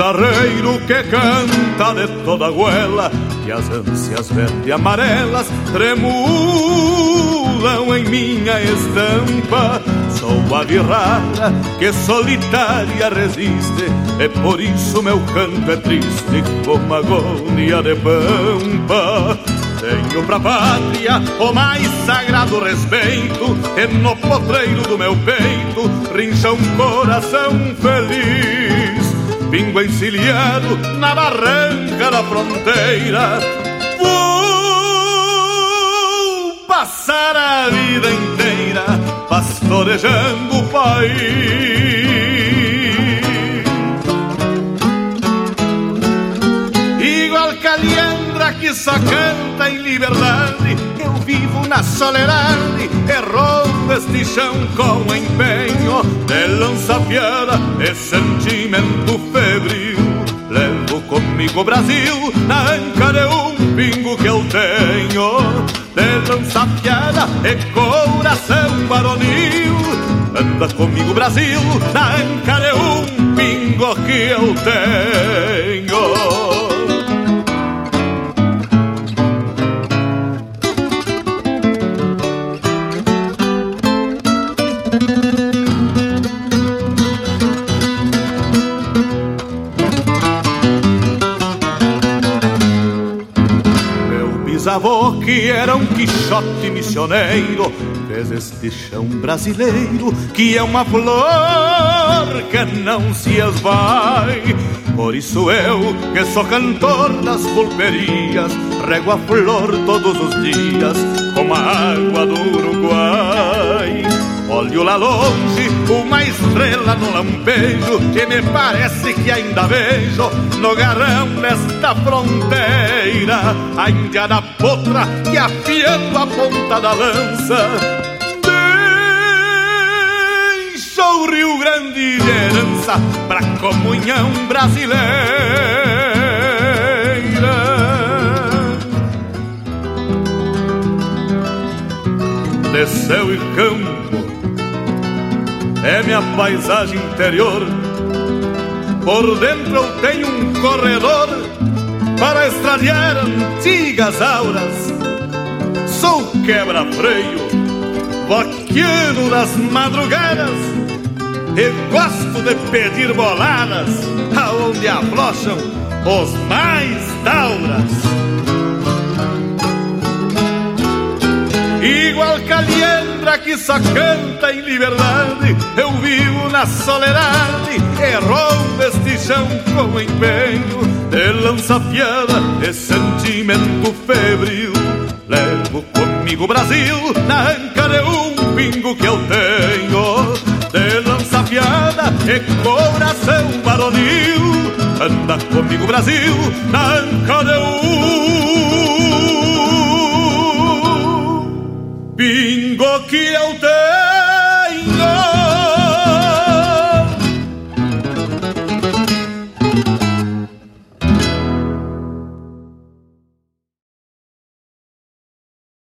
guitarreiro que canta de toda goela, e as ânsias verde e amarelas tremulam em minha estampa. Sou a virrara que solitária resiste, e por isso meu canto é triste como agonia de pampa. Tenho pra pátria o mais sagrado respeito, e no potreiro do meu peito rincha um coração feliz. Pingo encilhado na barranca da fronteira, vou passar a vida inteira pastorejando o país. Igual caliendra que só canta em liberdade, eu vivo na soledade, errando este chão com empenho de lança-fiera e sentimento febril. Levo comigo o Brasil na anca de um pingo que eu tenho, de lança-fiera e coração varonil. Anda comigo o Brasil na anca de um pingo que eu tenho. Bisavô, que era um Quixote missioneiro, fez este chão brasileiro que é uma flor que não se esvai. Por isso eu, que sou cantor das pulperias, rego a flor todos os dias como a água do Uruguai. Olho lá longe uma estrela no lampejo, e me parece que ainda vejo no garrão desta fronteira a índia da potra que, afiando a ponta da lança, deixa o Rio Grande de herança pra comunhão brasileira. De céu e campo é minha paisagem interior, por dentro eu tenho um corredor para estradiar antigas auras. Sou quebra-freio, vaquiano das madrugadas, e gosto de pedir boladas aonde aflocham os mais tauras. Igual caliendra que só canta em liberdade, eu vivo na soledade, errando este chão com empenho de lança-fiada e sentimento febril. Levo comigo o Brasil na anca de um pingo que eu tenho, de lança-fiada e coração varonil. Anda comigo Brasil na anca de um pingo que eu tenho.